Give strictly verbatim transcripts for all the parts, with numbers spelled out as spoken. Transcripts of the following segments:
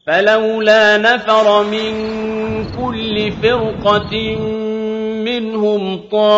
فلولا نفر من كل فرقة منهم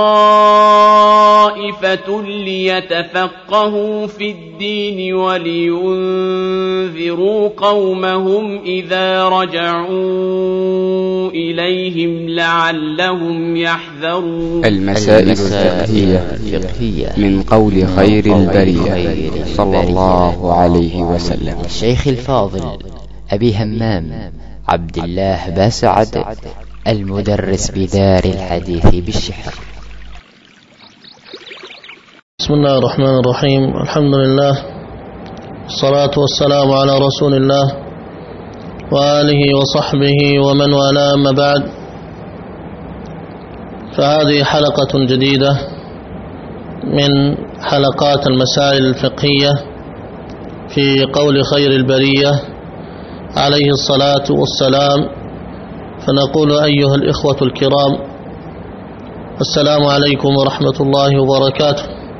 طائفة ليتفقهوا في الدين ولينذروا قومهم إذا رجعوا إليهم لعلهم يحذرون. المسائل الفقهية من قول خير البرية صلى الله عليه وسلم. الشيخ الفاضل أبي همام عبد الله باسعد المدرس بدار الحديث بالشحر. بسم الله الرحمن الرحيم. الحمد لله والصلاة والسلام على رسول الله وآله وصحبه ومن والاه، أما بعد، فهذه حلقة جديدة من حلقات المسائل الفقهية في قول خير البرية عليه الصلاة والسلام. فنقول أيها الإخوة الكرام، السلام عليكم ورحمة الله وبركاته.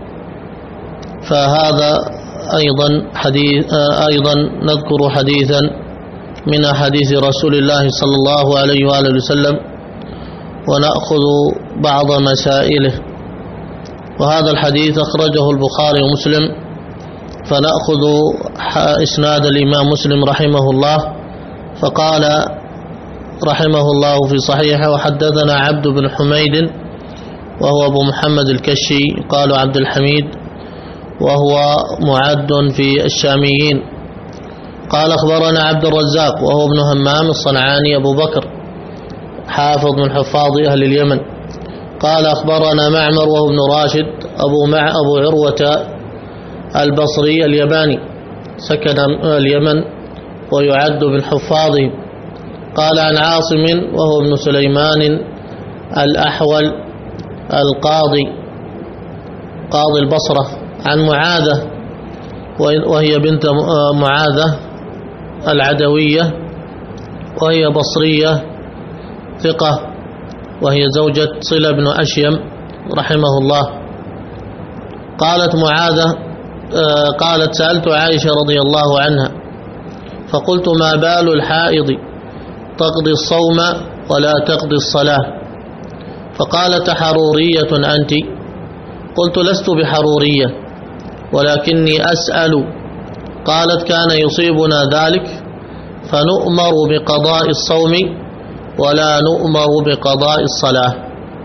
فهذا أيضا حديث أيضا نذكر حديثا من حديث رسول الله صلى الله عليه وآله وسلم، ونأخذ بعض مسائله. وهذا الحديث أخرجه البخاري ومسلم، فنأخذ إسناد الإمام مسلم رحمه الله. فقال رحمه الله في صحيحه: وحدثنا عبد بن حميد وهو أبو محمد الكشي، قالوا عبد الحميد، وهو معد في الشاميين. قال أخبرنا عبد الرزاق وهو ابن همام الصنعاني أبو بكر، حافظ من حفاظ أهل اليمن. قال أخبرنا معمر وهو ابن راشد أبو, مع أبو عروة البصري الياباني، سكن اليمن ويعد من حفاظهم. قال عن عاصم وهو ابن سليمان الأحول القاضي قاضي البصرة، عن معاذة وهي بنت معاذة العدوية، وهي بصرية ثقة، وهي زوجة صلة بن أشيم رحمه الله. قالت معاذة قالت: سألت عائشة رضي الله عنها فقلت: ما بال الحائض تقضي الصوم ولا تقضي الصلاة؟ فقالت: حرورية أنت؟ قلت: لست بحرورية ولكني أسأل. قالت: كان يصيبنا ذلك فنؤمر بقضاء الصوم ولا نؤمر بقضاء الصلاة.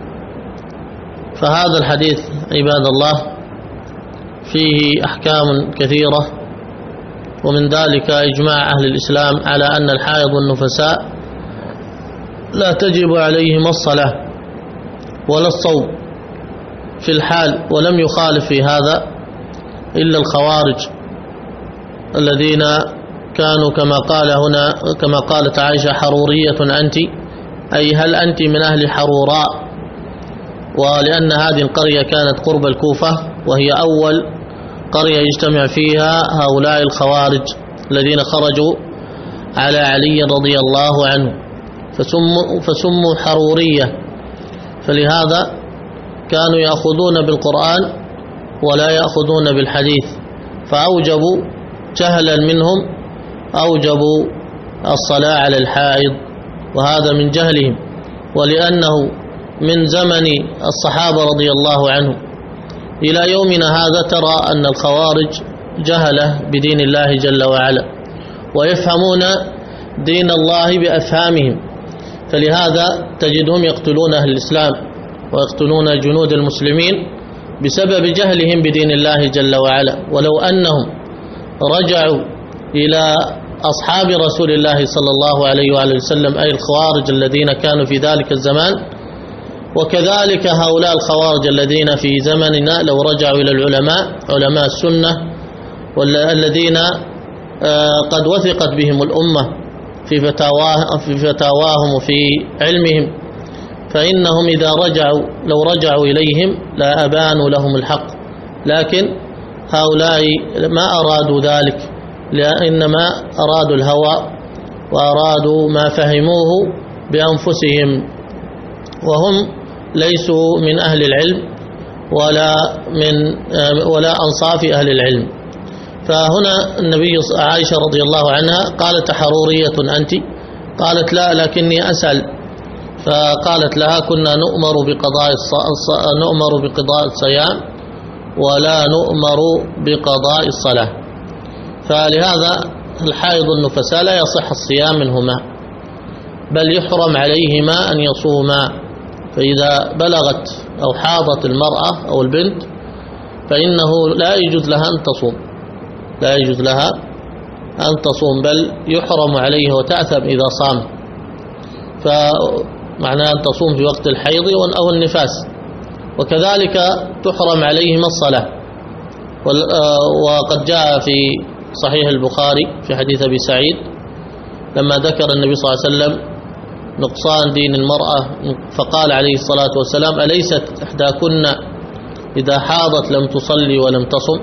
فهذا الحديث عباد الله فيه أحكام كثيرة، ومن ذلك إجماع أهل الإسلام على أن الحائض والنفساء لا تجب عليهما الصلاة ولا الصوم في الحال، ولم يخالف في هذا إلا الخوارج الذين كانوا كما قال هنا كما قالت عائشة: حرورية أنت، أي هل أنت من أهل حروراء؟ ولأن هذه القرية كانت قرب الكوفة، وهي أول قرية يجتمع فيها هؤلاء الخوارج الذين خرجوا على علي رضي الله عنه، فسموا, فسموا حرورية. فلهذا كانوا يأخذون بالقرآن ولا يأخذون بالحديث، فأوجبوا جهلا منهم أوجبوا الصلاة على الحائض، وهذا من جهلهم. ولأنه من زمن الصحابة رضي الله عنهم إلى يومنا هذا ترى أن الخوارج جهلة بدين الله جل وعلا، ويفهمون دين الله بأفهامهم، فلهذا تجدهم يقتلون أهل الإسلام ويقتلون جنود المسلمين بسبب جهلهم بدين الله جل وعلا. ولو أنهم رجعوا إلى أصحاب رسول الله صلى الله عليه وآله وسلم، أي الخوارج الذين كانوا في ذلك الزمان، وكذلك هؤلاء الخوارج الذين في زمننا، لو رجعوا إلى العلماء علماء السنة والذين قد وثقت بهم الأمة في فتاواهم وفي علمهم، فإنهم إذا رجعوا لو رجعوا إليهم لا أبانوا لهم الحق. لكن هؤلاء ما أرادوا ذلك، إنما أرادوا الهوى وأرادوا ما فهموه بأنفسهم، وهم ليسوا من أهل العلم ولا من ولا أنصاف أهل العلم. فهنا النبي عائشة رضي الله عنها قالت: حرورية أنت؟ قالت: لا، لكني أسأل. فقالت لها: كنا نؤمر بقضاء الص... نؤمر بقضاء الصيام ولا نؤمر بقضاء الصلاة. فلهذا الحائض والنفساء لا يصح الصيام منهما، بل يحرم عليهما أن يصوما. فإذا بلغت أو حاضت المرأة أو البنت فإنه لا يجوز لها أن تصوم، لا يجوز لها أن تصوم، بل يحرم عليها وتأثم إذا صام. فمعنى أن تصوم في وقت الحيض أو النفاس. وكذلك تحرم عليهما الصلاة. وقد جاء في صحيح البخاري في حديث أبي سعيد لما ذكر النبي صلى الله عليه وسلم نقصان دين المرأة، فقال عليه الصلاة والسلام: أليست إحداكن إذا حاضت لم تصلي ولم تصم؟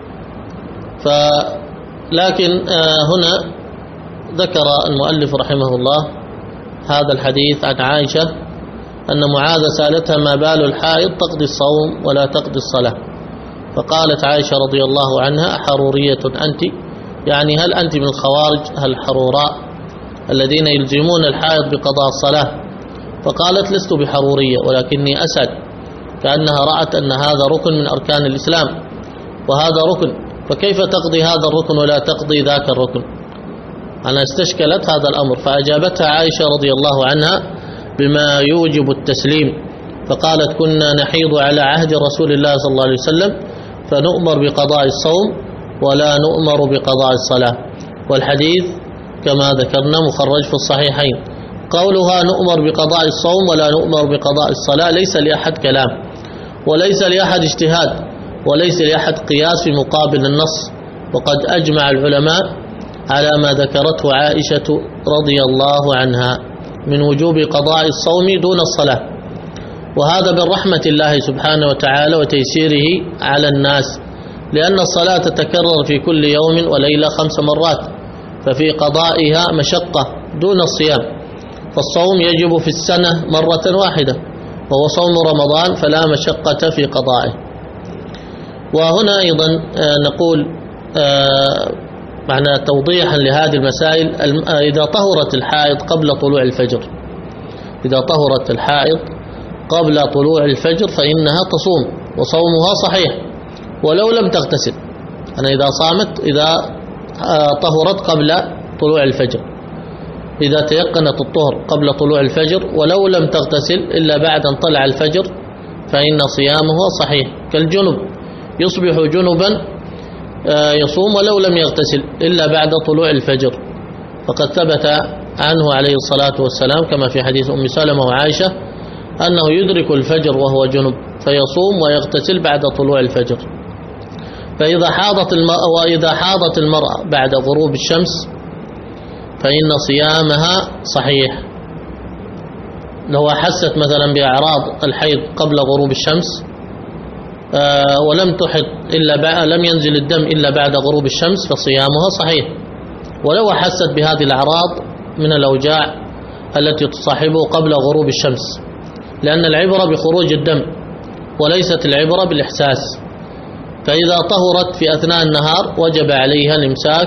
فلكن هنا ذكر المؤلف رحمه الله هذا الحديث عن عائشة أن معاذ سألتها: ما بال الحائض تقضي الصوم ولا تقضي الصلاة؟ فقالت عائشة رضي الله عنها: حرورية أنت؟ يعني هل أنت من الخوارج الحروراء الذين يلزمون الحائض بقضاء الصلاة؟ فقالت: لست بحرورية، ولكني أسأل، كأنها رأت أن هذا ركن من أركان الإسلام وهذا ركن، فكيف تقضي هذا الركن ولا تقضي ذاك الركن؟ أنا استشكلت هذا الأمر. فأجابتها عائشة رضي الله عنها بما يوجب التسليم، فقالت: كنا نحيض على عهد رسول الله صلى الله عليه وسلم فنؤمر بقضاء الصوم ولا نؤمر بقضاء الصلاة. والحديث كما ذكرنا مخرج في الصحيحين. قولها نؤمر بقضاء الصوم ولا نؤمر بقضاء الصلاة ليس لأحد كلام، وليس لأحد اجتهاد، وليس لأحد قياس في مقابل النص. وقد أجمع العلماء على ما ذكرته عائشة رضي الله عنها من وجوب قضاء الصوم دون الصلاة، وهذا من رحمة الله سبحانه وتعالى وتيسيره على الناس، لأن الصلاة تتكرر في كل يوم وليلة خمس مرات، ففي قضائها مشقة دون الصيام. فالصوم يجب في السنة مرة واحدة، وهو صوم رمضان، فلا مشقة في قضائه. وهنا أيضا نقول معنى توضيحا لهذه المسائل: إذا طهرت الحائض قبل طلوع الفجر، إذا طهرت الحائض قبل طلوع الفجر فإنها تصوم وصومها صحيح ولو لم تغتسل. أنا إذا صامت إذا طهرت قبل طلوع الفجر، إذا تيقنت الطهر قبل طلوع الفجر ولو لم تغتسل إلا بعد أن طلع الفجر فإن صيامه صحيح، كالجنب يصبح جنبا يصوم ولو لم يغتسل إلا بعد طلوع الفجر. فقد ثبت عنه عليه الصلاة والسلام كما في حديث أم سلمة وعائشة أنه يدرك الفجر وهو جنب فيصوم ويغتسل بعد طلوع الفجر. فإذا حاضت المرأة وإذا حاضت المرأة بعد غروب الشمس فإن صيامها صحيح. لو حست مثلا بأعراض الحيض قبل غروب الشمس ولم تحط إلا لم ينزل الدم إلا بعد غروب الشمس فصيامها صحيح. ولو حست بهذه الأعراض من الأوجاع التي تصاحبه قبل غروب الشمس، لأن العبرة بخروج الدم وليست العبرة بالإحساس. فإذا طهرت في أثناء النهار وجب عليها الإمساك،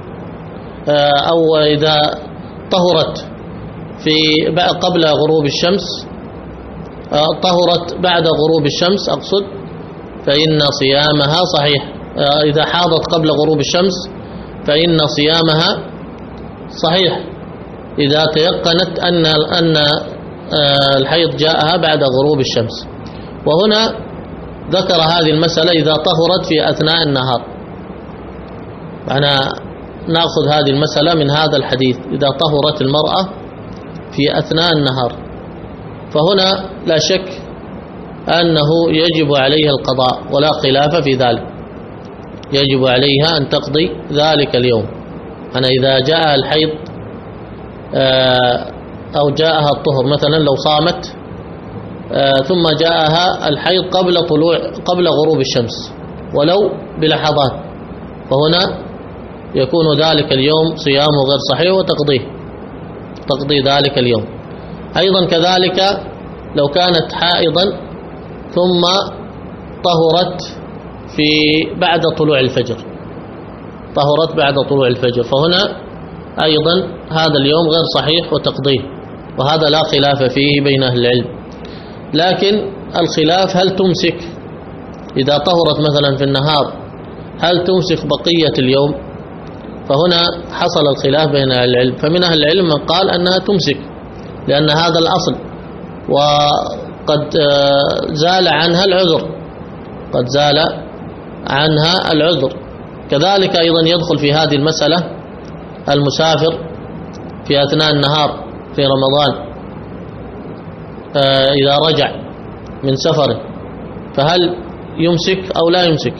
أو إذا طهرت في قبل غروب الشمس طهرت بعد غروب الشمس أقصد فإن صيامها صحيح. إذا حاضت قبل غروب الشمس فإن صيامها صحيح إذا تيقنت أن أن الحيض جاءها بعد غروب الشمس. وهنا ذكر هذه المسألة إذا طهرت في أثناء النهار. أنا نأخذ هذه المسألة من هذا الحديث: إذا طهرت المرأة في أثناء النهار، فهنا لا شك أنه يجب عليها القضاء ولا خلاف في ذلك، يجب عليها أن تقضي ذلك اليوم. أنا إذا جاء الحيض أو جاءها الطهر مثلا لو صامت ثم جاءها الحيض قبل طلوع قبل غروب الشمس ولو بلحظات، فهنا يكون ذلك اليوم صيامه غير صحيح وتقضيه تقضي ذلك اليوم. أيضا كذلك لو كانت حائضا ثم طهرت في بعد طلوع الفجر، طهرت بعد طلوع الفجر، فهنا أيضا هذا اليوم غير صحيح وتقضيه، وهذا لا خلاف فيه بين أهل العلم. لكن الخلاف هل تمسك إذا طهرت مثلا في النهار هل تمسك بقية اليوم؟ فهنا حصل الخلاف بين أهل العلم، فمن أهل العلم من قال أنها تمسك لأن هذا الأصل وقد زال عنها العذر، قد زال عنها العذر. كذلك أيضا يدخل في هذه المسألة المسافر في أثناء النهار في رمضان إذا رجع من سفره فهل يمسك أو لا يمسك؟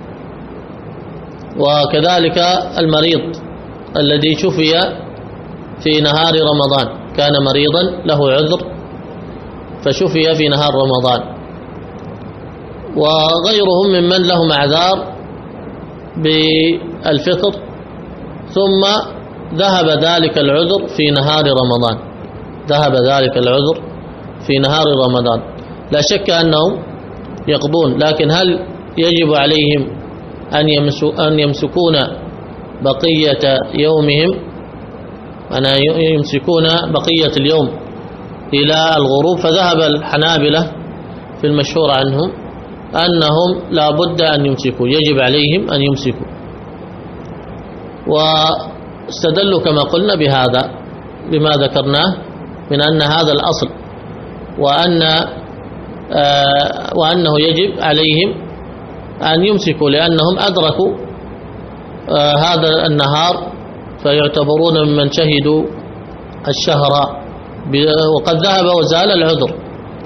وكذلك المريض الذي شفي في نهار رمضان، كان مريضا له عذر فشفي في نهار رمضان، وغيرهم ممن لهم أعذار بالفطر ثم ذهب ذلك العذر في نهار رمضان، ذهب ذلك العذر في نهار رمضان، لا شك أنهم يقضون، لكن هل يجب عليهم أن يمسكون بقية يومهم، أن يمسكون بقية اليوم إلى الغروب؟ فذهب الحنابلة في المشهور عنهم أنهم لا بد أن يمسكوا، يجب عليهم أن يمسكوا، واستدلوا كما قلنا بهذا بما ذكرناه من أن هذا الأصل، وأن آه وأنه يجب عليهم أن يمسكوا لأنهم أدركوا آه هذا النهار فيعتبرون ممن شهدوا الشهر، وقد ذهب وزال العذر.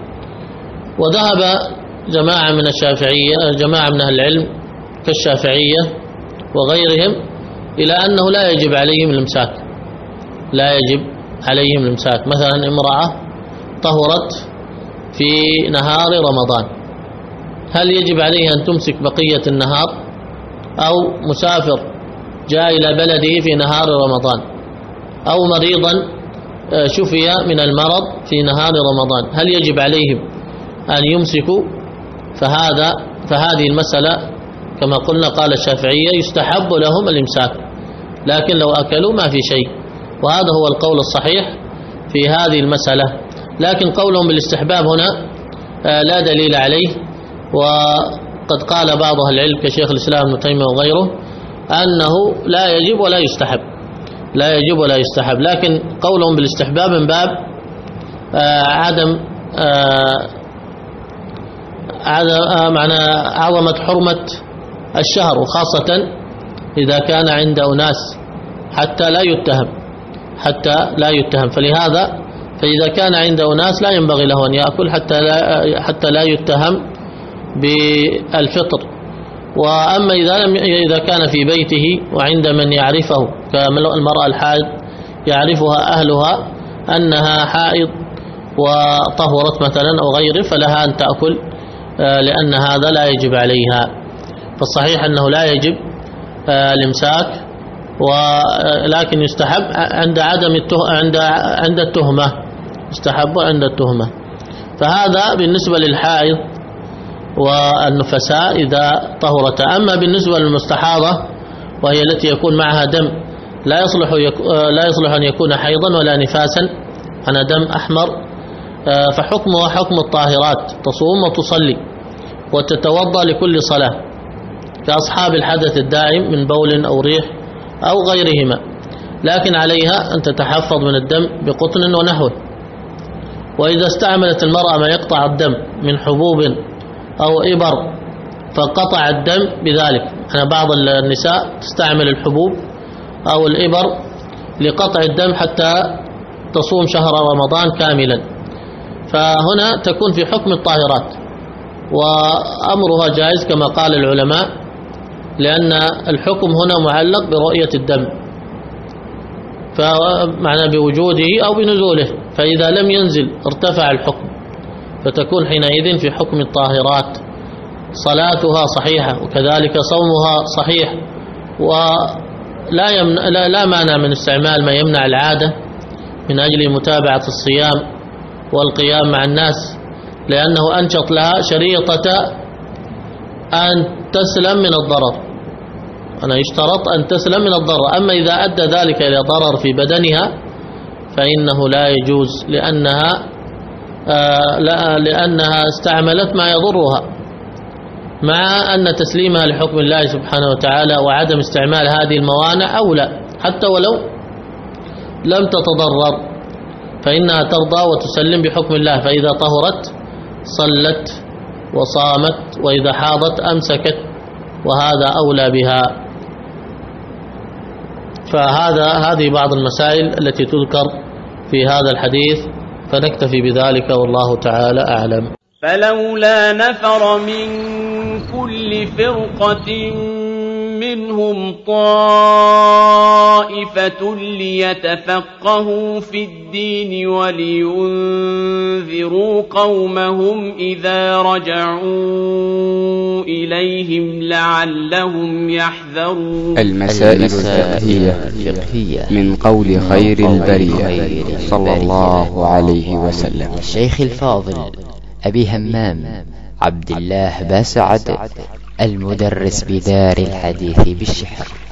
وذهب جماعة من الشافعية، جماعة من أهل العلم كالشافعية وغيرهم إلى أنه لا يجب عليهم الإمساك، لا يجب عليهم الإمساك. مثلا امرأة طهرت في نهار رمضان، هل يجب عليها أن تمسك بقية النهار؟ أو مسافر جاء إلى بلده في نهار رمضان، أو مريضا شفي من المرض في نهار رمضان، هل يجب عليهم أن يمسكوا؟ فهذا فهذه المسألة كما قلنا قال الشافعية يستحب لهم الإمساك، لكن لو أكلوا ما في شيء، وهذا هو القول الصحيح في هذه المسألة. لكن قولهم بالاستحباب هنا لا دليل عليه، وقد قال بعض أهل العلم كشيخ الإسلام ابن تيمية وغيره أنه لا يجب ولا يستحب، لا يجب ولا يستحب. لكن قولهم بالاستحباب من باب عدم معنى عظمة حرمة الشهر، وخاصة إذا كان عند أناس حتى لا يتهم، حتى لا يتهم. فلهذا فإذا كان عند أناس لا ينبغي له أن يأكل حتى لا حتى لا يتهم بالفطر. وأما إذا لم إذا كان في بيته وعند من يعرفه كالمرأة الحائض يعرفها أهلها أنها حائض وطهرت مثلا أو غيره فلها أن تأكل، لأن هذا لا يجب عليها. فالصحيح أنه لا يجب الإمساك، ولكن يستحب عند عدم التهمة، عند عند التهمة يستحب عند التهمة. فهذا بالنسبة للحائض والنفساء إذا طهرت. أما بالنسبة للمستحاضة وهي التي يكون معها دم لا يصلح لا يصلح أن يكون حيضا ولا نفاسا، أنا دم أحمر، فحكمها حكم الطاهرات، تصوم وتصلي وتتوضأ لكل صلاة كأصحاب الحدث الدائم من بول أو ريح أو غيرهما، لكن عليها أن تتحفظ من الدم بقطن ونحوه. وإذا استعملت المرأة ما يقطع الدم من حبوب أو إبر فقطع الدم بذلك، أنا بعض النساء تستعمل الحبوب أو الإبر لقطع الدم حتى تصوم شهر رمضان كاملا، فهنا تكون في حكم الطاهرات وأمرها جائز كما قال العلماء، لأن الحكم هنا معلق برؤية الدم، فمعنى بوجوده أو بنزوله، فإذا لم ينزل ارتفع الحكم، فتكون حينئذ في حكم الطاهرات. صلاتها صحيحة وكذلك صومها صحيح، ولا يمنع لا, لا مانع من استعمال ما يمنع العادة من أجل متابعة الصيام والقيام مع الناس، لأنه أنشط لها شريطة أن تسلم من الضرر، أنا يشترط أن تسلم من الضرر. أما إذا أدى ذلك إلى ضرر في بدنها فإنه لا يجوز، لأنها آه لا لأنها استعملت ما يضرها، مع أن تسليمها لحكم الله سبحانه وتعالى وعدم استعمال هذه الموانع أولى، حتى ولو لم تتضرر فإنها ترضى وتسلم بحكم الله. فإذا طهرت صلت وصامت، وإذا حاضت أمسكت، وهذا أولى بها. فهذا هذه بعض المسائل التي تذكر في هذا الحديث، فنكتفي بذلك والله تعالى أعلم. فلولا نفر من كل فرقة منهم طائفة ليتفقهوا في الدين ولينذروا قومهم إذا رجعوا إليهم لعلهم يحذرون. المسائل الفقهية من قول خير البرية صلى الله عليه وسلم. الشيخ الفاضل أبي همام عبد الله باسعد، المدرس بدار الحديث بالشحن.